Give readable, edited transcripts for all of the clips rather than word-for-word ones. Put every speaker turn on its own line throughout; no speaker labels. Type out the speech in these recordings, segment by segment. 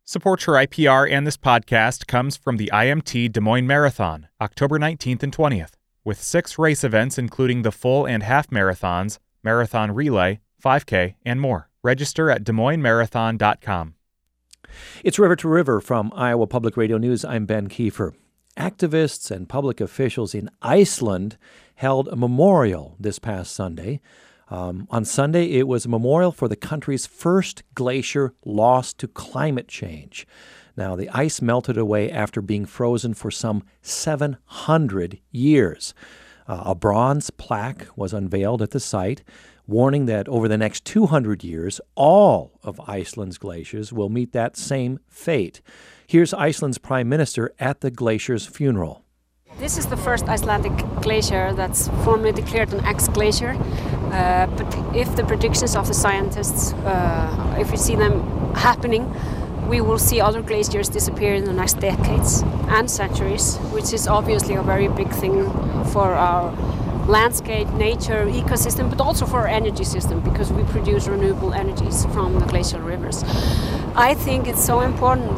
Support for IPR and this podcast comes from the IMT Des Moines Marathon, October 19th and 20th, with 6 race events including the full and half marathons, marathon relay, 5K, and more. Register at DesMoinesMarathon.com.
It's River to River from Iowa Public Radio News. I'm Ben Kiefer. Activists and public officials in Iceland held a memorial this past Sunday. On Sunday, it was a memorial for the country's first glacier lost to climate change. Now, the ice melted away after being frozen for some 700 years. A bronze plaque was unveiled at the site, warning that over the next 200 years, all of Iceland's glaciers will meet that same fate. Here's Iceland's Prime Minister at the glacier's funeral.
This is the first Icelandic glacier that's formally declared an ex-glacier. But if the predictions of the scientists, if we see them happening, we will see other glaciers disappear in the next decades and centuries, which is obviously a very big thing for our landscape, nature, ecosystem, but also for our energy system, because we produce renewable energies from the glacial rivers. I think it's so important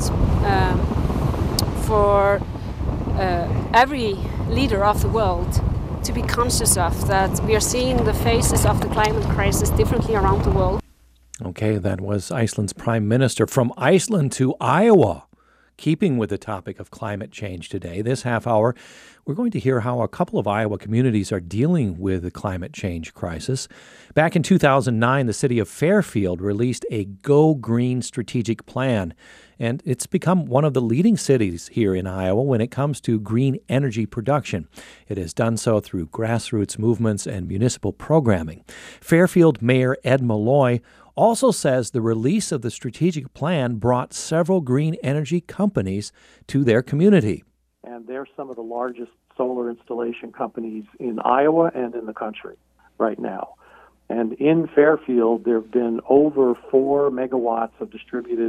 for every leader of the world to be conscious of that we are seeing the faces of the climate crisis differently around the world.
Okay, that was Iceland's Prime Minister. From Iceland to Iowa, keeping with the topic of climate change today, this half hour, we're going to hear how a couple of Iowa communities are dealing with the climate change crisis. Back in 2009, the city of Fairfield released a Go Green strategic plan, and it's become one of the leading cities here in Iowa when it comes to green energy production. It has done so through grassroots movements and municipal programming. Fairfield Mayor Ed Malloy also says the release of the strategic plan brought several green energy companies to their community.
And they're some of the largest solar installation companies in Iowa and in the country right now. And in Fairfield, there have been over 4 megawatts of distributed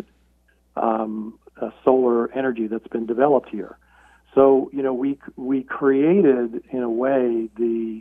solar energy that's been developed here. So, we created, in a way, the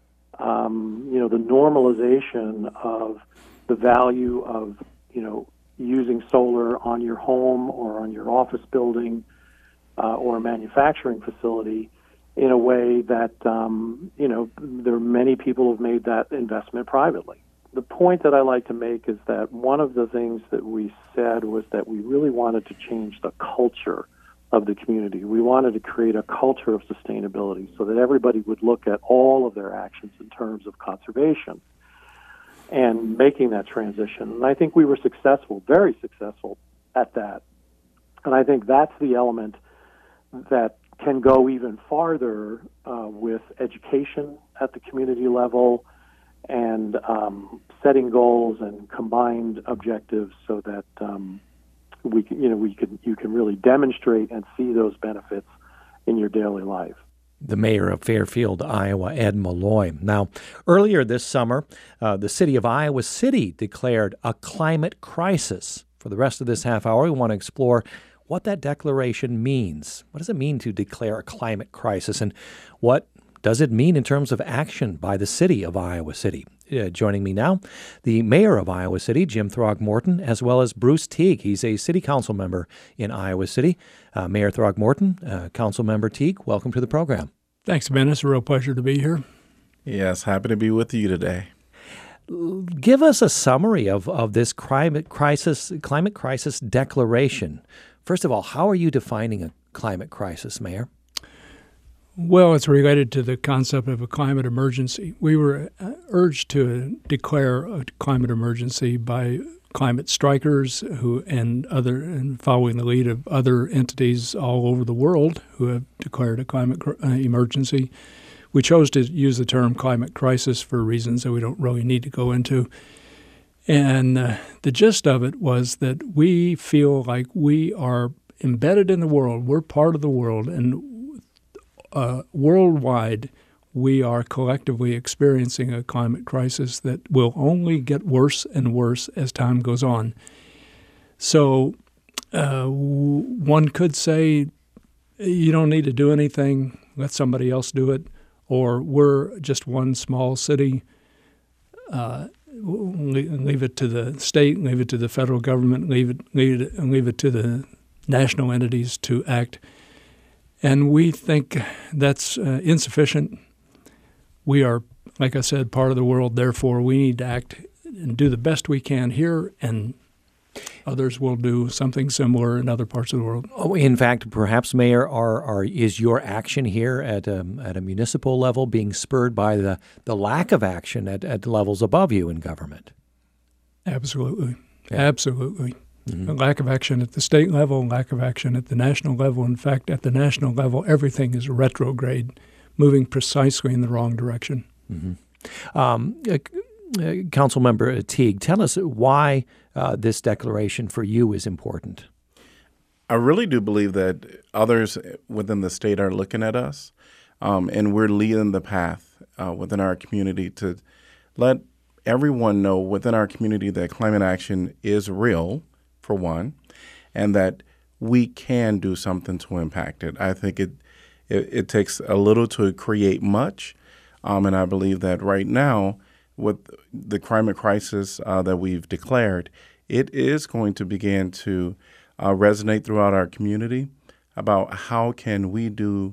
normalization of the value of, using solar on your home or on your office building or a manufacturing facility in a way that, there are many people who have made that investment privately. The point that I like to make is that one of the things that we said was that we really wanted to change the culture of the community. We wanted to create a culture of sustainability so that everybody would look at all of their actions in terms of conservation and making that transition. And I think we were successful, very successful at that. And I think that's the element that can go even farther with education at the community level and setting goals and combined objectives so that you can really demonstrate and see those benefits in your daily life.
The mayor of Fairfield, Iowa, Ed Malloy. Now, earlier this summer, the city of Iowa City declared a climate crisis. For the rest of this half hour, we want to explore what that declaration means. What does it mean to declare a climate crisis, and what does it mean in terms of action by the city of Iowa City? Joining me now, the mayor of Iowa City, Jim Throgmorton, as well as Bruce Teague. He's a city council member in Iowa City. Mayor Throgmorton, council member Teague, welcome to the program.
Thanks, Ben. It's a real pleasure to be here.
Yes, happy to be with you today.
Give us a summary of this climate crisis declaration. First of all, how are you defining a climate crisis, Mayor?
Well, it's related to the concept of a climate emergency. We were urged to declare a climate emergency by climate strikers and following the lead of other entities all over the world who have declared a climate emergency. We chose to use the term climate crisis for reasons that we don't really need to go into. And the gist of it was that we feel like we are embedded in the world. We're part of the world, and worldwide, we are collectively experiencing a climate crisis that will only get worse and worse as time goes on. So one could say, you don't need to do anything, let somebody else do it, or we're just one small city. leave it to the state, leave it to the federal government, leave it to the national entities to act. And we think that's insufficient. We are, like I said, part of the world. Therefore, we need to act and do the best we can here, and others will do something similar in other parts of the world.
Oh, in fact, perhaps, Mayor, is your action here at a municipal level being spurred by the lack of action at levels above you in government?
Absolutely. Yeah. Absolutely. Mm-hmm. A lack of action at the state level, lack of action at the national level. In fact, at the national level, everything is retrograde, moving precisely in the wrong direction.
Mm-hmm. Councilmember Teague, tell us why this declaration for you is important.
I really do believe that others within the state are looking at us, and we're leading the path within our community to let everyone know within our community that climate action is real, for one, and that we can do something to impact it. I think it takes a little to create much, and I believe that right now, with the climate crisis that we've declared, it is going to begin to resonate throughout our community about what can we do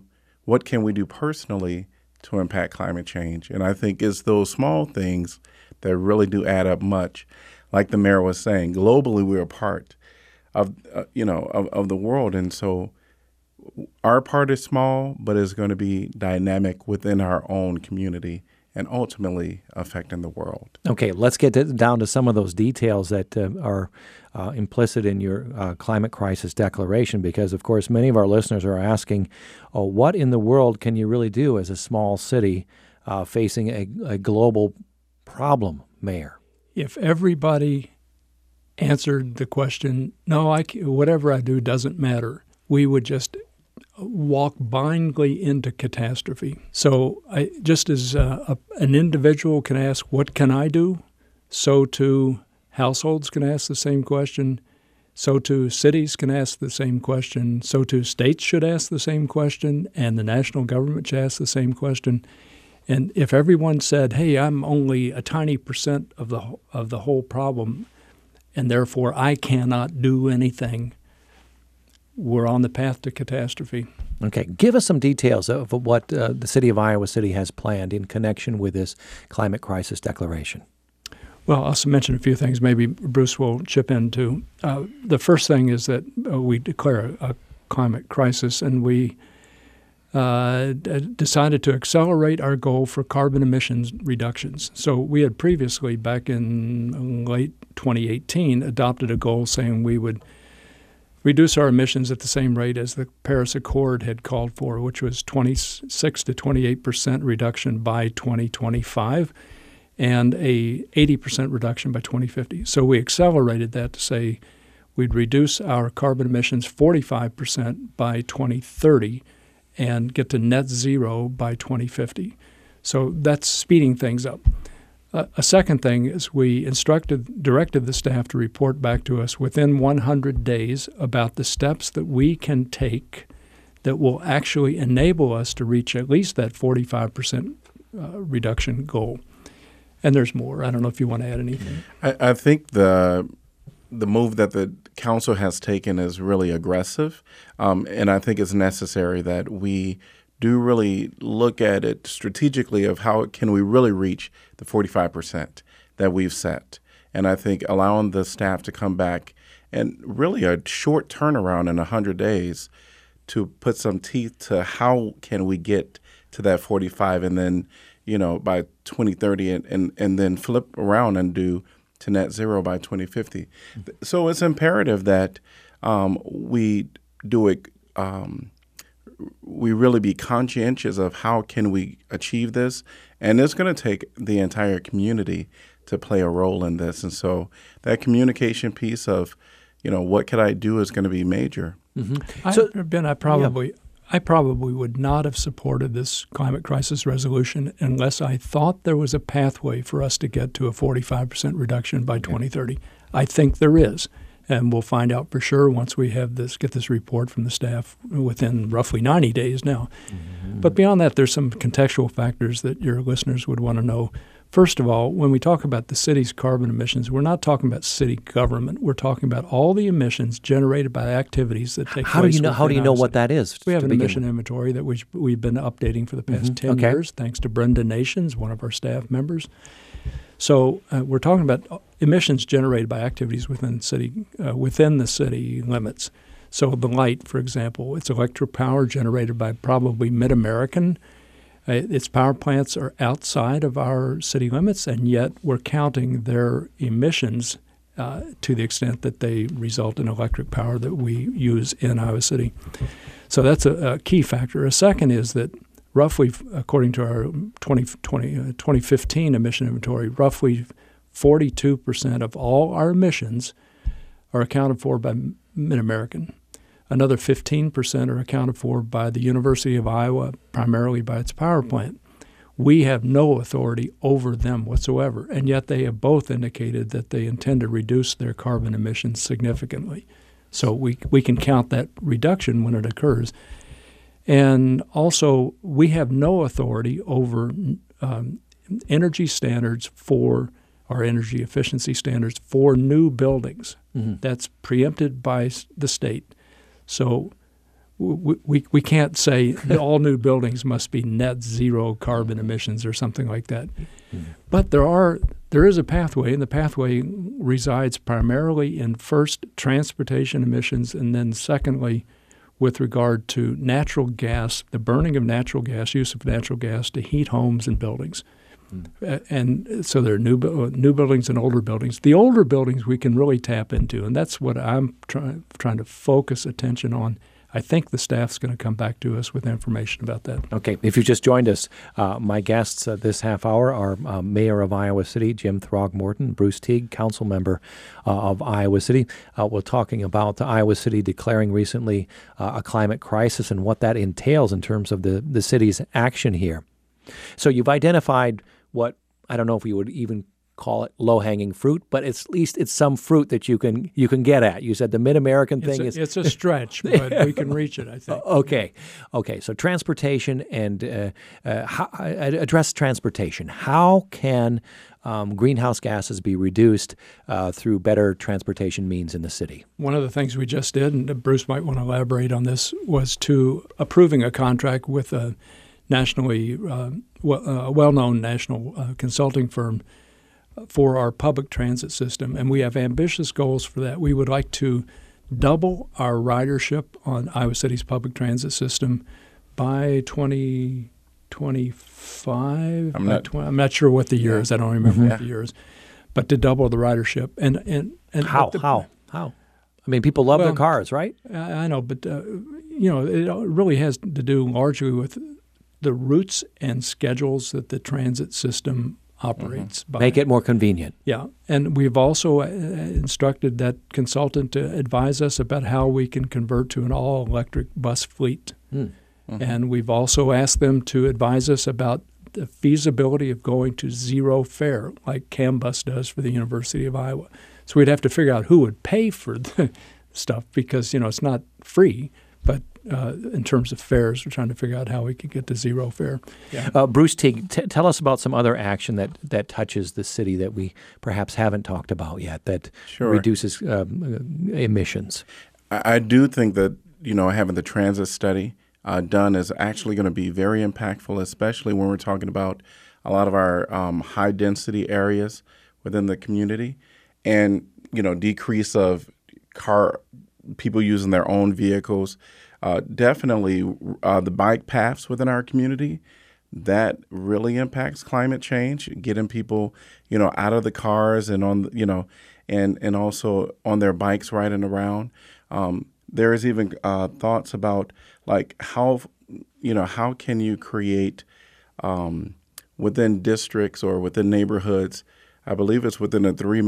personally to impact climate change. And I think it's those small things that really do add up much. Like the mayor was saying, globally we're a part of the world, and so our part is small, but it's going to be dynamic within our own community and ultimately affecting the world.
Okay, let's get down to some of those details that are implicit in your climate crisis declaration, because, of course, many of our listeners are asking, what in the world can you really do as a small city facing a global problem, Mayor?
If everybody answered the question, no, whatever I do doesn't matter, we would just walk blindly into catastrophe. So just as an individual can ask, what can I do? So too households can ask the same question. So too cities can ask the same question. So too states should ask the same question, and the national government should ask the same question. And if everyone said, hey, I'm only a tiny percent of the whole problem, and therefore I cannot do anything, we're on the path to catastrophe.
Okay. Give us some details of what the city of Iowa City has planned in connection with this climate crisis declaration.
Well, I'll mention a few things. Maybe Bruce will chip in too. The first thing is that we declare a climate crisis, and we decided to accelerate our goal for carbon emissions reductions. So we had previously, back in late 2018, adopted a goal saying we would reduce our emissions at the same rate as the Paris Accord had called for, which was 26 to 28% reduction by 2025 and a 80% reduction by 2050. So we accelerated that to say we'd reduce our carbon emissions 45% by 2030 and get to net zero by 2050. So that's speeding things up. A second thing is we directed the staff to report back to us within 100 days about the steps that we can take that will actually enable us to reach at least that 45% reduction goal. And there's more. I don't know if you want to add anything.
I think the move that the council has taken is really aggressive, and I think it's necessary that we do really look at it strategically of how can we really reach the 45% that we've set. And I think allowing the staff to come back and really a short turnaround in 100 days to put some teeth to how can we get to that 45 and then, by 2030 and then flip around and do to net zero by 2050. So it's imperative that we do it. We really be conscientious of how can we achieve this, and it's going to take the entire community to play a role in this. And so that communication piece of, what can I do is going to be major.
Mm-hmm. So, Ben, I probably would not have supported this climate crisis resolution unless I thought there was a pathway for us to get to a 45% reduction by 2030. I think there is. And we'll find out for sure once we get this report from the staff within roughly 90 days now. Mm-hmm. But beyond that, there's some contextual factors that your listeners would want to know. First of all, when we talk about the city's carbon emissions, we're not talking about city government. We're talking about all the emissions generated by activities that take place.
How do you know what that is?
We have an emission inventory that we've been updating for the past 10 years, thanks to Brenda Nations, one of our staff members. So we're talking about emissions generated by activities within the city limits. So the light, for example, it's electric power generated by probably Mid-American. Its power plants are outside of our city limits, and yet we're counting their emissions to the extent that they result in electric power that we use in Iowa City. So that's a key factor. A second is that roughly, according to our 2015 emission inventory, roughly 42% of all our emissions are accounted for by Mid-American. Another 15% are accounted for by the University of Iowa, primarily by its power plant. We have no authority over them whatsoever, and yet they have both indicated that they intend to reduce their carbon emissions significantly. So we can count that reduction when it occurs. And also, we have no authority over energy standards for our energy efficiency standards for new buildings. That's preempted by the state. So we can't say all new buildings must be net zero carbon emissions or something like that. But there is a pathway, and the pathway resides primarily in first transportation emissions, and then secondly with regard to natural gas, the burning of natural gas, use of natural gas to heat homes and buildings. And so there are new buildings and older buildings. The older buildings we can really tap into, and that's what I'm trying to focus attention on. I think the staff's going to come back to us with information about that.
Okay. If you just joined us, my guests this half hour are Mayor of Iowa City, Jim Throgmorton, Bruce Teague, council member of Iowa City. We're talking about Iowa City declaring recently a climate crisis and what that entails in terms of the city's action here. So you've identified what, I don't know if we would even call it low-hanging fruit, but at least it's some fruit that you can get at. You said the Mid-American thing is...
It's a stretch, but we can reach it, I think.
Okay. So transportation and address transportation. How can greenhouse gases be reduced through better transportation means in the city?
One of the things we just did, and Bruce might want to elaborate on this, was to approving a contract with a nationally well-known national consulting firm for our public transit system, and we have ambitious goals for that. We would like to double our ridership on Iowa City's public transit system by 2025. I'm not sure what the year is. I don't remember what the year is, but to double the ridership. And
how? I mean, people love their cars, right?
I know, but it really has to do largely with the routes and schedules that the transit system operates by.
Make it more convenient.
Yeah. And we've also instructed that consultant to advise us about how we can convert to an all-electric bus fleet. And we've also asked them to advise us about the feasibility of going to zero fare, like CAMBUS does for the University of Iowa. So we'd have to figure out who would pay for the stuff because, it's not free, but in terms of fares, we're trying to figure out how we could get to zero fare. Yeah.
Bruce Teague, tell us about some other action that touches the city that we perhaps haven't talked about yet that reduces emissions.
I do think that, having the transit study done is actually going to be very impactful, especially when we're talking about a lot of our high-density areas within the community and, decrease of people using their own vehicles. Definitely the bike paths within our community, that really impacts climate change, getting people, out of the cars and on, and also on their bikes riding around. There is even thoughts about like how can you create within districts or within neighborhoods. I believe it's within a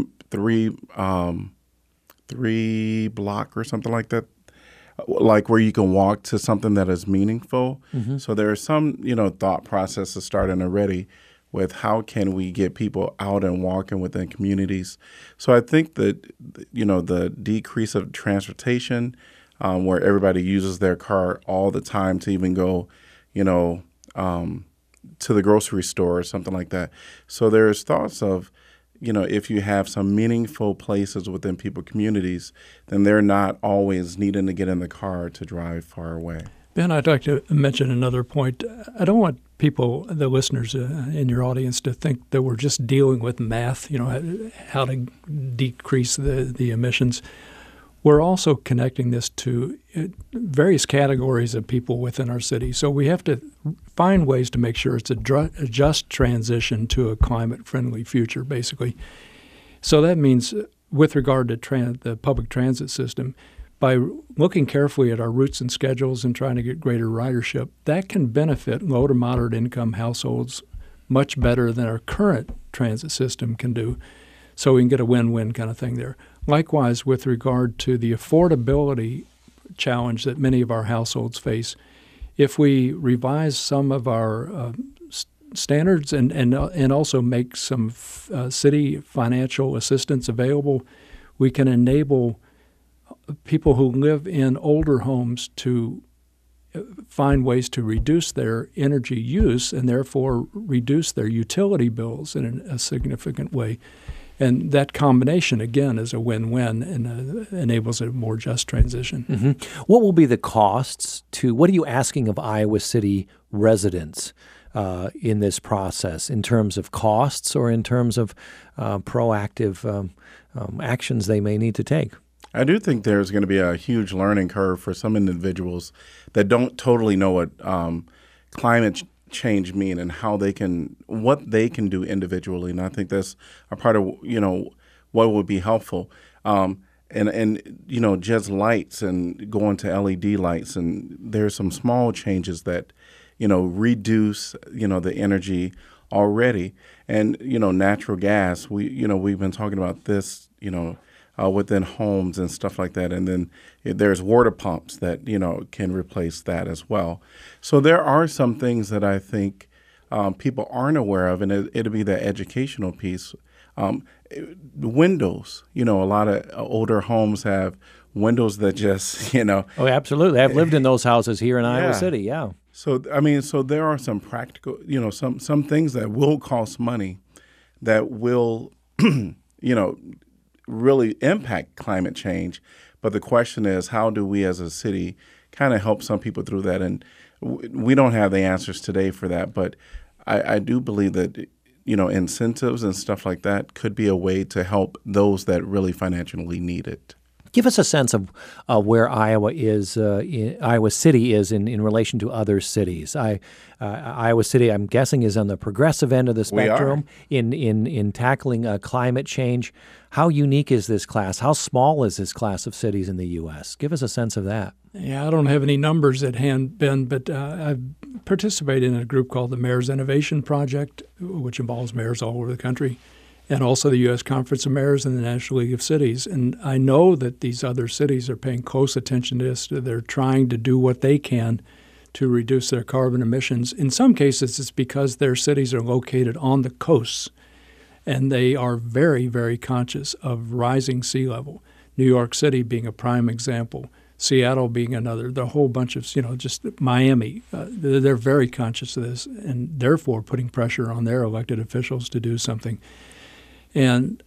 three block or something like that, like where you can walk to something that is meaningful. So there are some, thought processes starting already with how can we get people out and walking within communities. So I think that, the decrease of transportation, where everybody uses their car all the time to even go, to the grocery store or something like that. So there's thoughts of, if you have some meaningful places within people communities, then they're not always needing to get in the car to drive far away.
Ben, I'd like to mention another point. I don't want people, the listeners in your audience, to think that we're just dealing with math, how to decrease the emissions. We're also connecting this to various categories of people within our city. So we have to find ways to make sure it's a just transition to a climate-friendly future, basically. So that means with regard to the public transit system, by looking carefully at our routes and schedules and trying to get greater ridership, that can benefit low to moderate income households much better than our current transit system can do. So we can get a win-win kind of thing there. Likewise, with regard to the affordability challenge that many of our households face, if we revise some of our standards and also make some city financial assistance available, we can enable people who live in older homes to find ways to reduce their energy use and therefore reduce their utility bills in a significant way. And that combination, again, is a win-win and enables a more just transition.
Mm-hmm. What will be the costs what are you asking of Iowa City residents in this process in terms of costs or in terms of proactive actions they may need to take?
I do think there's going to be a huge learning curve for some individuals that don't totally know what climate change mean and what they can do individually. And I think that's a part of, what would be helpful. And just lights and going to LED lights. And there's some small changes that, reduce, the energy already. And, natural gas, we've been talking about this, within homes and stuff like that. And then there's water pumps that, can replace that as well. So there are some things that I think people aren't aware of, and it'll be the educational piece. Windows, a lot of older homes have windows that just, Oh,
absolutely. I've lived in those houses here in Iowa City, yeah.
So, so there are some practical, some things that will cost money that will, really impact climate change. But the question is, how do we as a city kind of help some people through that? And we don't have the answers today for that. But I do believe that, incentives and stuff like that could be a way to help those that really financially need it.
Give us a sense of where Iowa City is in relation to other cities. Iowa City, I'm guessing, is on the progressive end of the spectrum in tackling climate change. How unique is this class? How small is this class of cities in the U.S.? Give us a sense of that.
Yeah, I don't have any numbers at hand, Ben, but I've participated in a group called the Mayor's Innovation Project, which involves mayors all over the country, and also the U.S. Conference of Mayors and the National League of Cities. And I know that these other cities are paying close attention to this. They're trying to do what they can to reduce their carbon emissions. In some cases, it's because their cities are located on the coasts, and they are very, very conscious of rising sea level. New York City being a prime example, Seattle being another, the whole bunch of, just Miami. They're very conscious of this and therefore putting pressure on their elected officials to do something. And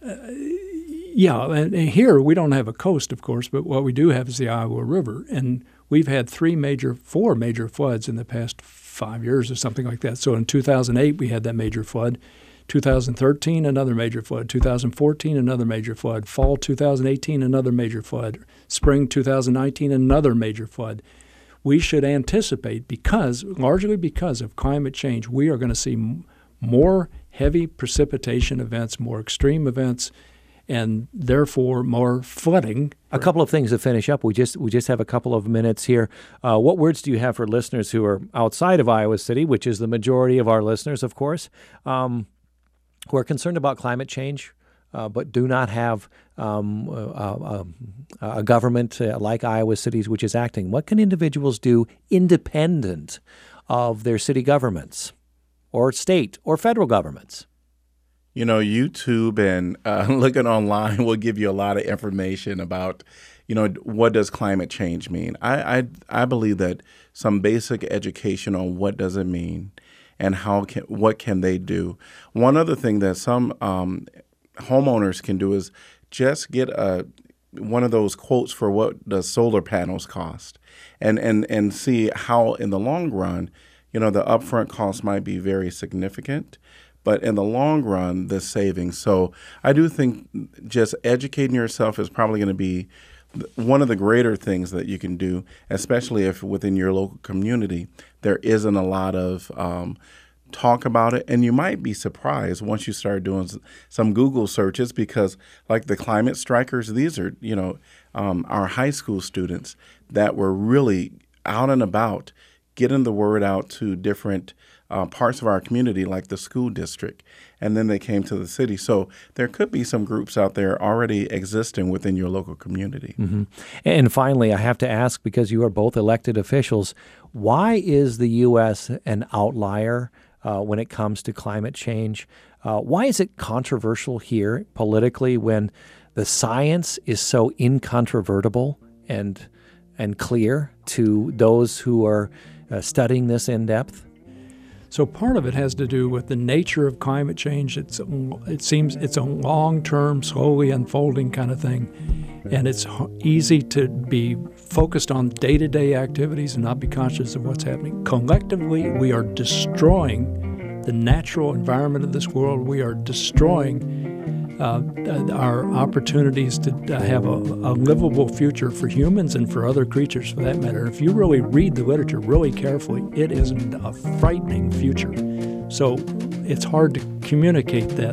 and here we don't have a coast, of course, but what we do have is the Iowa River. And we've had four major floods in the past 5 years or something like that. So in 2008, we had that major flood. 2013, another major flood. 2014, another major flood. Fall 2018, another major flood. Spring 2019, another major flood. We should anticipate, largely because of climate change, we are going to see more heavy precipitation events, more extreme events, and therefore more flooding.
A couple of things to finish up. We just have a couple of minutes here. What words do you have for listeners who are outside of Iowa City, which is the majority of our listeners, of course, who are concerned about climate change, but do not have a government like Iowa City's, which is acting? What can individuals do independent of their city governments or state or federal governments?
YouTube and looking online will give you a lot of information about, what does climate change mean. I believe that some basic education on what does it mean and what can they do. One other thing that some homeowners can do is just get one of those quotes for what does solar panels cost, and see how in the long run, the upfront cost might be very significant, but in the long run, the savings. So I do think just educating yourself is probably going to be one of the greater things that you can do, especially if within your local community there isn't a lot of talk about it. And you might be surprised once you start doing some Google searches, because like the climate strikers, these are, our high school students that were really out and about, getting the word out to different parts of our community, like the school district, and then they came to the city. So there could be some groups out there already existing within your local community.
Mm-hmm. And finally, I have to ask, because you are both elected officials, why is the U.S. an outlier when it comes to climate change? Why is it controversial here politically when the science is so incontrovertible and clear to those who are studying this in depth?
So part of it has to do with the nature of climate change. It seems it's a long-term, slowly unfolding kind of thing, and it's easy to be focused on day-to-day activities and not be conscious of what's happening. Collectively, we are destroying the natural environment of this world. We are destroying our opportunities to have a livable future for humans and for other creatures, for that matter. If you really read the literature really carefully, it is a frightening future. So it's hard to communicate that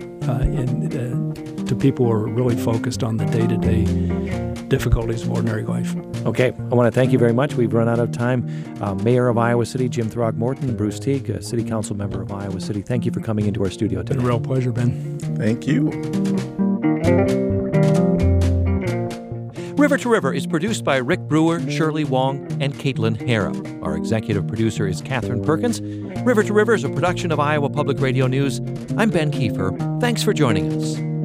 to people who are really focused on the day-to-day difficulties of ordinary life.
Okay, I want to thank you very much. We've run out of time. Mayor of Iowa City, Jim Throckmorton, Bruce Teague, City Council member of Iowa City, thank you for coming into our studio today.
It's been a real pleasure, Ben.
Thank you.
River to River is produced by Rick Brewer, Shirley Wong, and Caitlin Hara. Our executive producer is Catherine Perkins. River to River is a production of Iowa Public Radio News. I'm Ben Kiefer. Thanks for joining us.